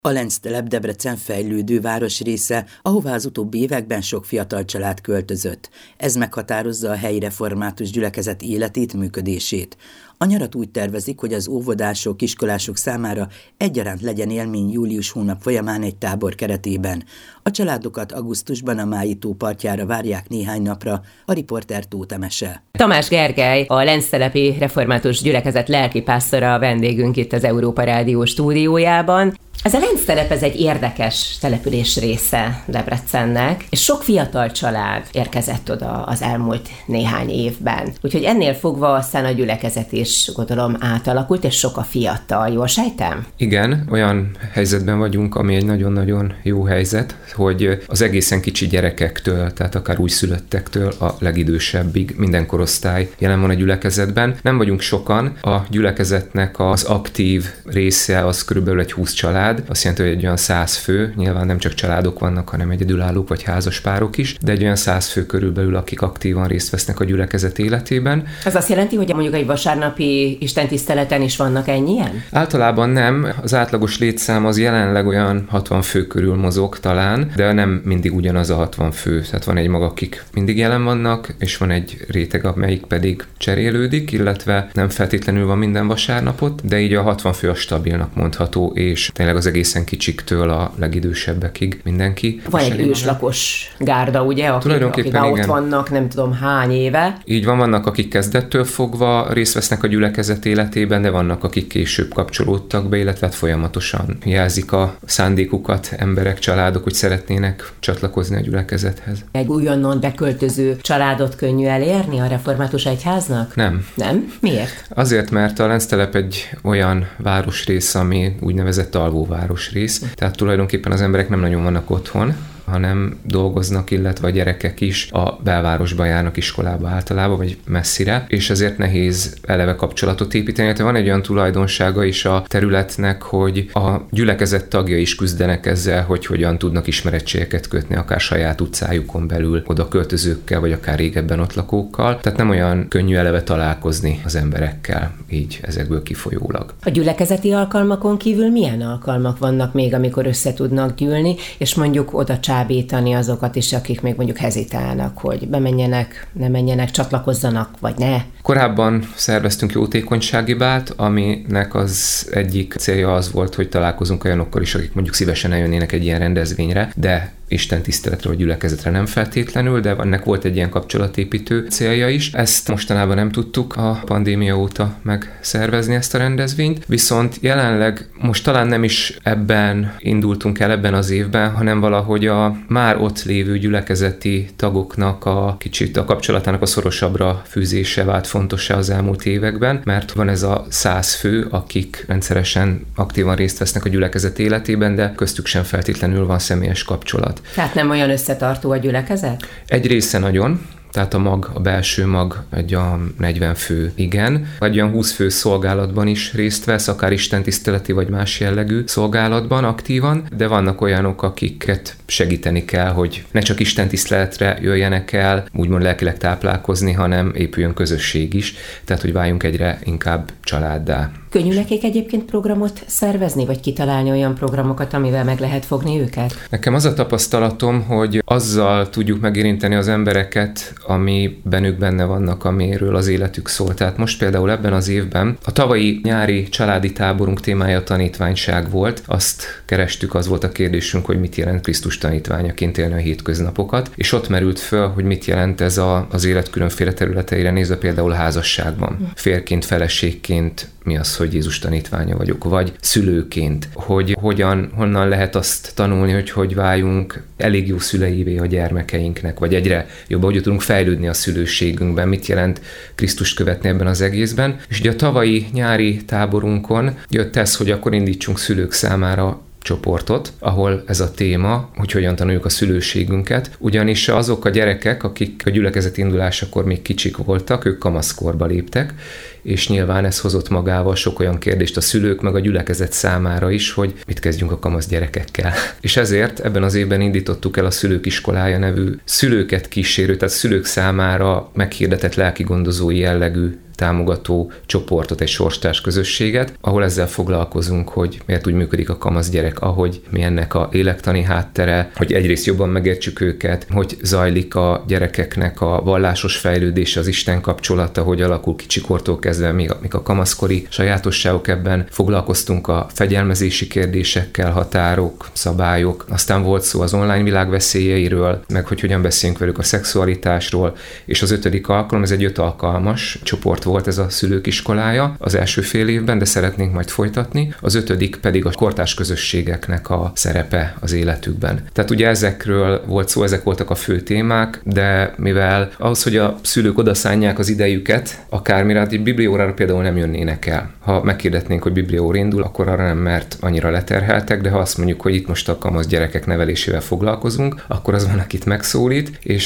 A Lenztelep Debrecen fejlődő városrésze, ahová az utóbbi években sok fiatal család költözött. Ez meghatározza a helyi református gyülekezet életét, működését. A nyarat úgy tervezik, hogy az óvodások, iskolások számára egyaránt legyen élmény július hónap folyamán egy tábor keretében. A családokat augusztusban a Mályi tó partjára várják néhány napra, a riporter Tóth Emese. Tamás Gergely, a Lenztelepi Református Gyülekezet lelkipásztora a vendégünk itt az Európa Rádió stúdiójában. Ez a Lenztelep, ez egy érdekes település része Debrecennek, és sok fiatal család érkezett oda az elmúlt néhány évben. Úgyhogy ennél fogva aztán a gyülekezet is, gondolom, átalakult, és sok a fiatal. Jól sejtem? Igen, olyan helyzetben vagyunk, ami egy nagyon-nagyon jó helyzet, hogy az egészen kicsi gyerekektől, tehát akár újszülöttektől a legidősebbig minden korosztály jelen van a gyülekezetben. Nem vagyunk sokan, a gyülekezetnek az aktív része az körülbelül egy 20 család, azt jelenti, hogy egy olyan 100 fő, nyilván nem csak családok vannak, hanem egyedülállók vagy házaspárok is, de egy olyan 100 fő körülbelül, akik aktívan részt vesznek a gyülekezet életében. Ez azt jelenti, hogy mondjuk egy vasárnapi istentiszteleten is vannak ennyien? Általában nem, az átlagos létszám az jelenleg olyan 60 fő körül mozog talán, de nem mindig ugyanaz a 60 fő. Tehát van egy mag, akik mindig jelen vannak, és van egy réteg, amelyik pedig cserélődik, illetve nem feltétlenül van minden vasárnapot, de így a 60 fő a stabilnak mondható, és tényleg az egészen kicsiktől a legidősebbekig mindenki. Van egy őslakos gárda, ugye, akik ott vannak nem tudom hány éve. Így van, vannak, akik kezdettől fogva részt vesznek a gyülekezet életében, de vannak, akik később kapcsolódtak be, illetve folyamatosan jelzik a szándékukat emberek, családok, hogy szeretnének csatlakozni a gyülekezethez. Egy újonnan beköltöző családot könnyű elérni a református egyháznak? Nem. Nem? Miért? Azért, mert a Lenztelep egy olyan városrész, ami úgynevezett alvóvárosrész, tehát tulajdonképpen az emberek nem nagyon vannak otthon, hanem dolgoznak, illetve a gyerekek is a belvárosba járnak iskolába általában, vagy messzire, és ezért nehéz eleve kapcsolatot építeni. Tehát van egy olyan tulajdonsága is a területnek, hogy a gyülekezet tagjai is küzdenek ezzel, hogy hogyan tudnak ismerettségeket kötni, akár saját utcájukon belül oda költözőkkel, vagy akár régebben ott lakókkal. Tehát nem olyan könnyű eleve találkozni az emberekkel, így ezekből kifolyólag. A gyülekezeti alkalmakon kívül milyen alkalmak vannak még, amikor össze tudnak gyűlni, és mondjuk oda csábítani azokat is, akik még mondjuk hezitálnak, hogy bemenjenek, ne menjenek, csatlakozzanak, vagy ne? Korábban szerveztünk jótékonysági bált, aminek az egyik célja az volt, hogy találkozunk olyanokkal is, akik mondjuk szívesen eljönnének egy ilyen rendezvényre, de Isten tiszteletre vagy gyülekezetre nem feltétlenül, de ennek volt egy ilyen kapcsolatépítő célja is. Ezt mostanában nem tudtuk a pandémia óta megszervezni ezt a rendezvényt, viszont jelenleg most talán nem is ebben indultunk el ebben az évben, hanem valahogy a már ott lévő gyülekezeti tagoknak a kicsit a kapcsolatának a szorosabbra fűzése vált fontossá az elmúlt években, mert van ez a 100 fő, akik rendszeresen aktívan részt vesznek a gyülekezet életében, de köztük sem feltétlenül van személyes kapcsolat. Tehát nem olyan összetartó a gyülekezet? Egy része nagyon, tehát a belső mag egy olyan 40 fő, igen. Vagy olyan 20 fő szolgálatban is részt vesz, akár istentiszteleti vagy más jellegű szolgálatban aktívan, de vannak olyanok, akiket segíteni kell, hogy ne csak istentiszteletre jöjjenek el, úgymond lelkileg táplálkozni, hanem épüljön közösség is, tehát hogy váljunk egyre inkább családdá. Könnyű nekik egyébként programot szervezni, vagy kitalálni olyan programokat, amivel meg lehet fogni őket? Nekem az a tapasztalatom, hogy azzal tudjuk megérinteni az embereket, amiben ők benne vannak, amiről az életük szól. Tehát most például ebben az évben a tavalyi nyári családi táborunk témája a tanítványság volt. Azt kerestük, az volt a kérdésünk, hogy mit jelent Krisztus tanítványaként élni a hétköznapokat, és ott merült föl, hogy mit jelent ez az élet különféle területeire nézve, például a házasságban. Férként, feleségként, mi az, hogy Jézus tanítványa vagyok, vagy szülőként, hogy honnan lehet azt tanulni, hogy váljunk elég jó szüleivé a gyermekeinknek, vagy egyre jobban, hogy tudunk fejlődni a szülőségünkben, mit jelent Krisztust követni ebben az egészben. És ugye a tavalyi nyári táborunkon jött ez, hogy akkor indítsunk szülők számára csoportot, ahol ez a téma, hogy hogyan tanuljuk a szülőségünket, ugyanis azok a gyerekek, akik a gyülekezet indulásakor még kicsik voltak, ők kamaszkorba léptek, és nyilván ez hozott magával sok olyan kérdést a szülők, meg a gyülekezet számára is, hogy mit kezdjünk a kamasz gyerekekkel. És ezért ebben az évben indítottuk el a Szülők Iskolája nevű szülőket kísérő, tehát szülők számára meghirdetett lelkigondozói jellegű támogató csoportot, egy sorstárs közösséget, ahol ezzel foglalkozunk, hogy miért úgy működik a kamasz gyerek, ahogy mi ennek a lélektani háttere, hogy egyrészt jobban megértsük őket, hogy zajlik a gyerekeknek a vallásos fejlődése, az Isten kapcsolata, hogy alakul kicsikortól kezdve, még a kamaszkori sajátosságok, ebben foglalkoztunk a fegyelmezési kérdésekkel, határok, szabályok, aztán volt szó az online világ veszélyeiről, meg hogy hogyan beszéljünk velük a szexualitásról, és az 5. alkalom, ez egy 5 alkalmas csoport volt, ez a szülők iskolája az első fél évben, de szeretnénk majd folytatni, az 5. pedig a kortárs közösségeknek a szerepe az életükben. Tehát ugye ezekről volt szó, ezek voltak a fő témák, de mivel ahhoz, hogy a szülők odaszánják az idejüket, akármire, hát egy bibliórára például nem jönnének el. Ha megkérdetnénk, hogy biblióra indul, akkor arra nem, mert annyira leterheltek, de ha azt mondjuk, hogy itt most a kamasz gyerekek nevelésével foglalkozunk, akkor az van, akit megszólít, és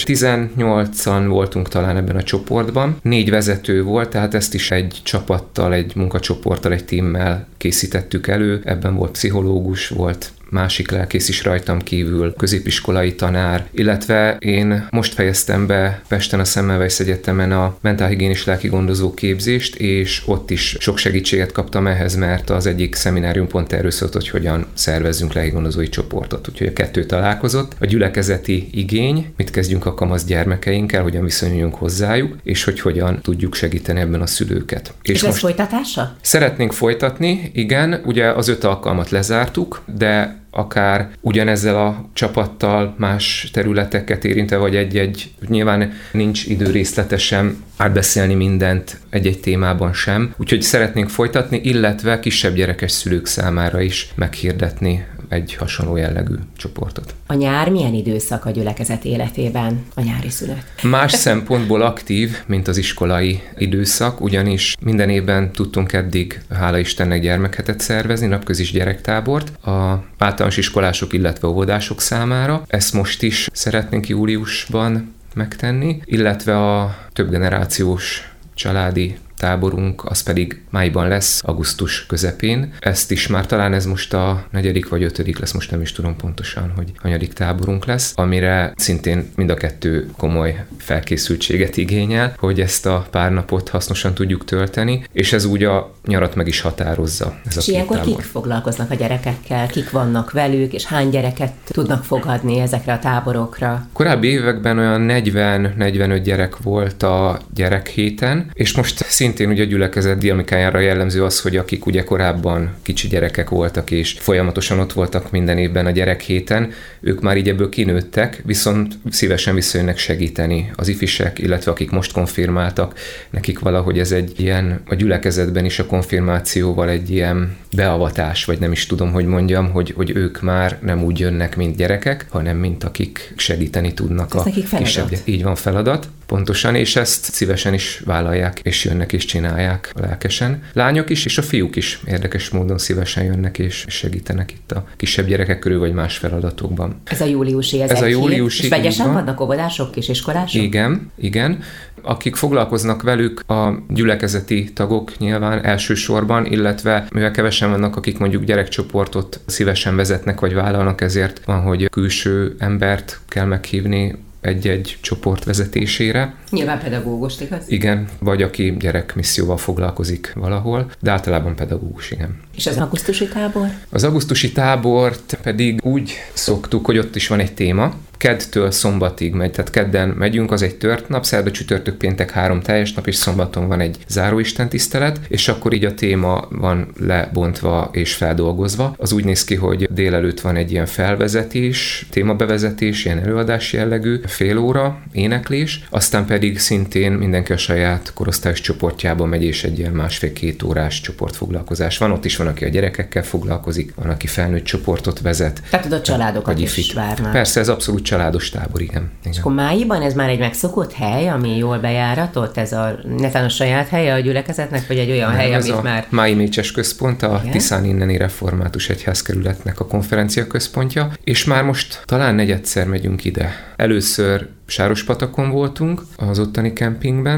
18-an voltunk talán ebben a csoportban. 4 vezető volt, tehát ezt is egy csapattal, egy munkacsoporttal, egy tímmel készítettük elő. Ebben volt pszichológus, volt másik lelkész is rajtam kívül, középiskolai tanár, illetve én most fejeztem be Pesten a Semmelweis Egyetemen a mentálhigiénis lelki gondozó képzést, és ott is sok segítséget kaptam ehhez, mert az egyik szeminárium pont erről szólt, hogy hogyan szervezzünk lelki gondozói csoportot. Úgyhogy a 2 találkozott. A gyülekezeti igény, mit kezdjünk a kamasz gyermekeinkkel, hogyan viszonyuljunk hozzájuk, és hogy hogyan tudjuk segíteni ebben a szülőket. És ez folytatása? Szeretnénk folytatni, igen. Ugye az 5 alkalmat lezártuk, de akár ugyanezzel a csapattal más területeket érintve, vagy egy-egy, nyilván nincs idő részletesen átbeszélni mindent egy-egy témában sem. Úgyhogy szeretnénk folytatni, illetve kisebb gyerekes szülők számára is meghirdetni egy hasonló jellegű csoportot. A nyár milyen időszak a gyülekezet életében, a nyári szünet? Más szempontból aktív, mint az iskolai időszak, ugyanis minden évben tudtunk eddig, hála Istennek, gyermekhetet szervezni, napközis gyerektábort a általános iskolások, illetve óvodások számára. Ezt most is szeretnénk júliusban megtenni, illetve a többgenerációs családi táborunk, az pedig májban lesz, augusztus közepén. Ezt is már talán ez most a 4. vagy 5. lesz, most nem is tudom pontosan, hogy hanyadik táborunk lesz, amire szintén mind a 2 komoly felkészültséget igényel, hogy ezt a pár napot hasznosan tudjuk tölteni, és ez úgy a nyarat meg is határozza. Ez és ilyenkor kik foglalkoznak a gyerekekkel, kik vannak velük, és hány gyereket tudnak fogadni ezekre a táborokra? Korábbi években olyan 40-45 gyerek volt a gyerekhéten, és most szintén ugye a gyülekezet dinamikájára jellemző az, hogy akik ugye korábban kicsi gyerekek voltak, és folyamatosan ott voltak minden évben a gyerekhéten, ők már így ebből kinőttek, viszont szívesen visszajönnek segíteni az ifisek, illetve akik most konfirmáltak, nekik valahogy ez egy ilyen, a gyülekezetben is a konfirmációval egy ilyen beavatás, vagy nem is tudom, hogy mondjam, hogy ők már nem úgy jönnek, mint gyerekek, hanem mint akik segíteni tudnak. Ez nekik feladat. Így van, feladat. Pontosan, és ezt szívesen is vállalják, és jönnek és csinálják lelkesen. Lányok is, és a fiúk is érdekes módon szívesen jönnek, és segítenek itt a kisebb gyerekek körül, vagy más feladatokban. Ez a júliusi, ez a júliusi. És vegyesen vannak óvodások, kisiskolások? Igen. Akik foglalkoznak velük, a gyülekezeti tagok nyilván elsősorban, illetve mivel kevesen vannak, akik mondjuk gyerekcsoportot szívesen vezetnek, vagy vállalnak, ezért van, hogy külső embert kell meghívni egy-egy csoport vezetésére. Nyilván pedagógust, igaz? Igen, vagy aki gyerekmisszióval foglalkozik valahol, de általában pedagógus, igen. És az augusztusi tábor? Az augusztusi tábort pedig úgy szoktuk, hogy ott is van egy téma. Keddtől szombatig megy, tehát kedden megyünk, az egy tört nap, szerda, csütörtök, péntek 3 teljes nap, és szombaton van egy záróisten tisztelet, és akkor így a téma van lebontva és feldolgozva. Az úgy néz ki, hogy délelőtt van egy ilyen felvezetés, témabevezetés, ilyen előadás jellegű, fél óra, éneklés, aztán pedig szintén mindenki a saját korosztályos csoportjába megy, és egy ilyen 1,5-2 órás csoportfoglalkozás van. Ott is van, aki a gyerekekkel foglalkozik, van, aki felnőtt csoportot vezet. Tehát oda családokat is várnak. Persze, ez abszolút családos tábor, igen. És akkor májban ez már egy megszokott hely, ami jól bejáratott? Ez netán a saját helye a gyülekezetnek, vagy egy olyan hely, amit már... Mái Mécses Központ, a Tiszán inneni református egyházkerületnek a konferencia központja, és már most talán 4-szer megyünk ide. Először Sárospatakon voltunk, az ottani kempingben,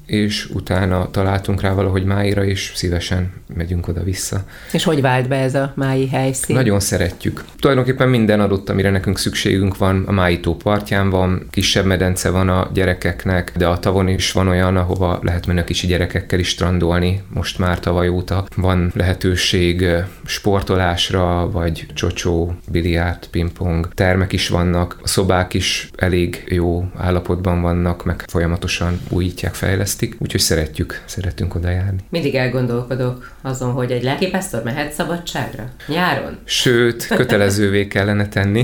és utána találtunk rá valahogy Máira, és szívesen megyünk oda-vissza. És hogy vált be ez a mái helyszín? Nagyon szeretjük. Tulajdonképpen minden adott, amire nekünk szükségünk van, a Mái tó partján van, kisebb medence van a gyerekeknek, de a tavon is van olyan, ahova lehet menni a kicsi gyerekekkel is strandolni. Most már tavaly óta van lehetőség sportolásra, vagy csocsó, biliárd, pingpong, termek is vannak, a szobák is elég jó állapotban vannak, meg folyamatosan újítják, fejlesztik, úgyhogy szeretünk oda járni. Mindig elgondolkodok azon, hogy egy lelkipásztor mehet szabadságra? Nyáron? Sőt, kötelezővé kellene tenni,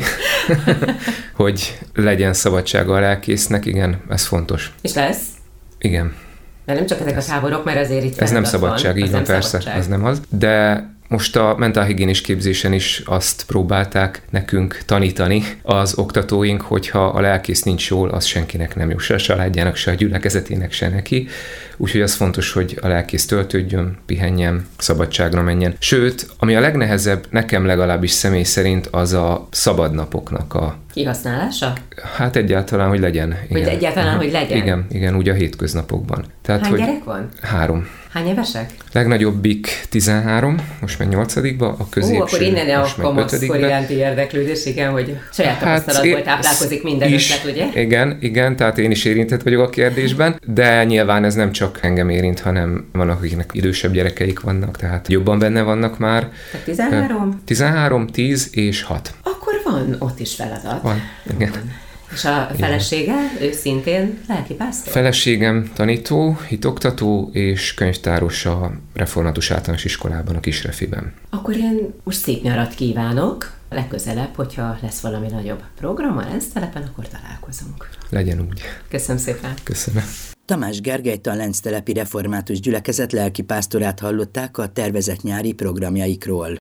hogy legyen szabadsága a lelkésznek, igen, ez fontos. És lesz? Igen. De nem csak ezek a táborok, mert azért itt ez nem szabadság, így van, persze, szabadság. Ez nem az. De most a mentálhigiénis képzésen is azt próbálták nekünk tanítani az oktatóink, hogyha a lelkész nincs jól, az senkinek nem jó, se a családjának, se a gyülekezetének, se neki. Úgyhogy az fontos, hogy a lelkész töltődjön, pihenjen, szabadságra menjen. Sőt, ami a legnehezebb, nekem legalábbis személy szerint, az a szabadnapoknak a kihasználása? Hát egyáltalán, hogy legyen. Hogy egyáltalán, hogy legyen? Igen, úgy a hétköznapokban. Tehát, hány gyerek van? 3. Hány évesek? Legnagyobbik 13, most megy 8-ba, a középső akkor innen a kamaszkor iránti érdeklődés, igen, hogy saját tapasztalatból táplálkozik minden ötlet, ugye? Igen, tehát én is érintett vagyok a kérdésben, de nyilván ez nem csak engem érint, hanem vannak, akiknek idősebb gyerekeik vannak, tehát jobban benne vannak már. Tehát 13? 13, 10 és 6. Akkor van ott is feladat. Van, igen. És a felesége, ő szintén lelkipásztor? Feleségem tanító, hitoktató és könyvtáros a Református Általános Iskolában, a Kisrefiben. Akkor én most szép nyarat kívánok. Legközelebb, hogyha lesz valami nagyobb program a Lenctelepen, akkor találkozunk. Legyen úgy. Köszönöm szépen. Köszönöm. Tamás Gergelyt, a Lenctelepi Református Gyülekezet lelkipásztorát hallották a tervezett nyári programjaikról.